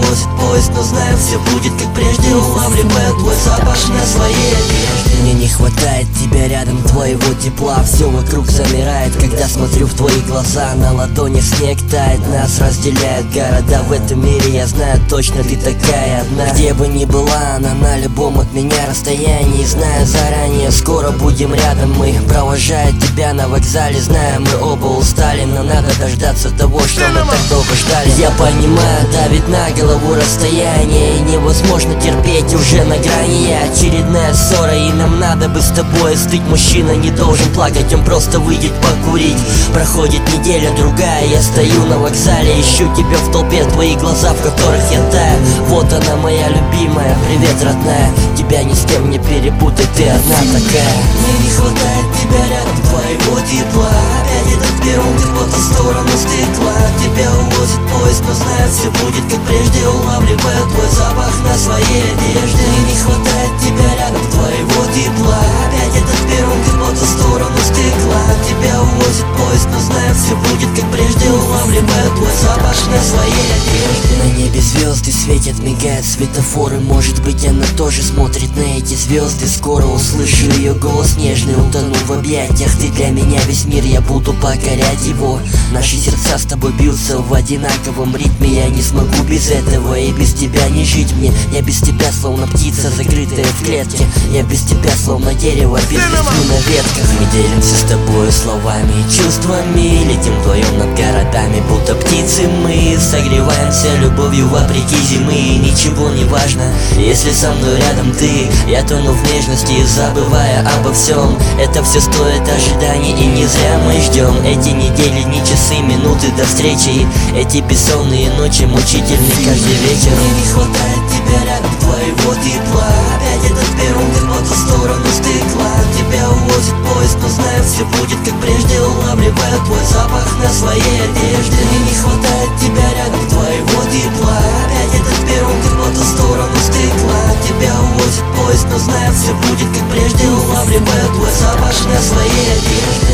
увозит поезд, но знаю, все будет как прежде. Улавливаю твой запах на своей одежде. Мне не хватает тебя рядом, твоего тепла. Все вокруг замирает, когда смотрю в твои глаза. На ладони снег тает, нас разделяют города. В этом мире я знаю точно, ты такая одна. Где бы ни была она, на любом от меня расстоянии. Знаю заранее, скоро будем рядом. Мы провожая тебя на вокзале. Знаю, мы оба устали, но надо дождаться того, что мы так долго ждали. Я понимаю, давит на голову расстояние, и невозможно терпеть уже на грани. Очередная ссора, и нам надо бы с тобой остыть. Мужчина не должен плакать, он просто выйдет покурить. Проходит неделя, другая, я стою на вокзале. Ищу тебя в толпе, твои глаза, в которых я таю. Вот она, моя любимая, привет, родная. Тебя ни с кем не перепутай, ты одна такая. Мне не хватает тебя рядом, твоего тепла. Опять этот перрон, ты по ту сторону стекла. Тебя увозит поезд, но знаю, все будет как прежде. Улавливаю твой запах на своей одежде. Мне не хватает тебя рядом, твоего тепла. Опять этот перрон, ты по ту сторону стекла. Тебя увозит поезд, но знаю, все будет как прежде. Улавливаю твой запах на своей одежде. На небе звезды светят, мигают светофоры. Может быть, она тоже смотрит на эти звезды. Скоро услышу ее голос нежный, утону в объятиях. Ты для меня весь мир, я буду покорять его. Наши сердца с тобой бьются в одинаковом ритме. Я не смогу без этого, и без тебя не жить мне. Я без тебя словно птица, закрытая в клетке. Я без тебя словно дерево, без листвы на ветках. Мы делимся с тобой словами и чувствами. Летим вдвоем над городами, будто птицы. Мы согреваемся любовью вопреки зимы. И ничего не важно, если со мной рядом ты. Я тону в нежности, забывая обо всем. Это все стоит ожиданий, и не зря мы ждем. Эти недели, не часы, минуты до встречи. Эти бессонные ночи, мучительные каждый вечер. Мне не хватает тебя рядом, твоего тепла. Опять этот перрон, ты по ту сторону стекла. Тебя увозит поезд, но знаю, все будет как прежде. Улавливаю твой запах на своей одежде. Мне не хватает тебя рядом, твоего тепла. Опять этот перрон, ты по ту сторону стекла. Тебя увозит поезд, но знаю, все будет как прежде. Улавливаю твой запах на своей одежде.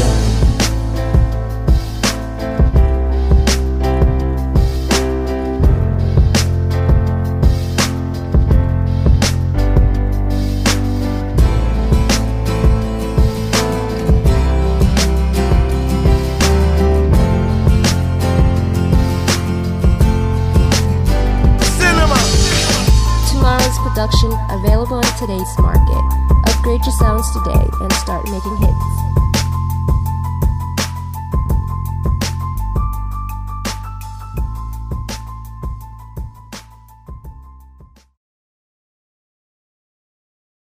Production available in today's market. Upgrade your sounds today and start making hits.